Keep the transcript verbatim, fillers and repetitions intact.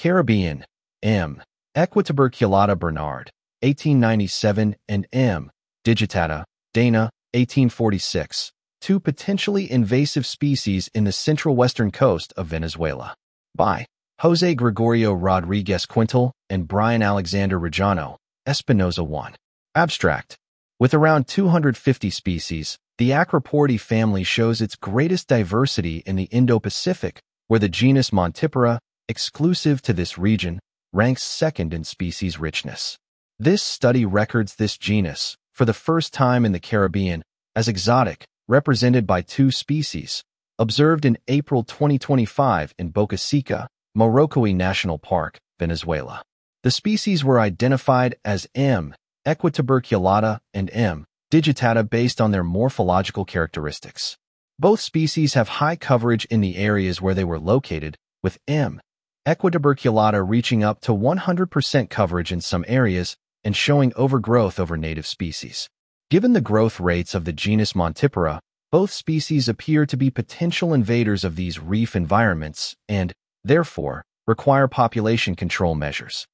Caribbean, M. Equituberculata Bernard, eighteen ninety-seven, and M. digitata, Dana, eighteen forty-six, two potentially invasive species in the central western coast of Venezuela. By Jose Gregorio Rodriguez Quintal and Brian Alexander Rajano, Espinoza one. Abstract. With around two hundred fifty species, the Acroporty family shows its greatest diversity in the Indo-Pacific, where the genus Montipora, exclusive to this region, ranks second in species richness. This study records this genus, for the first time in the Caribbean, as exotic, represented by two species, observed in April twenty twenty-five in Boca Chica, Morrocoy National Park, Venezuela. The species were identified as M. equituberculata and M. digitata based on their morphological characteristics. Both species have high coverage in the areas where they were located, with M. equituberculata reaching up to one hundred percent coverage in some areas and showing overgrowth over native species. Given the growth rates of the genus Montipora, both species appear to be potential invaders of these reef environments and, therefore, require population control measures.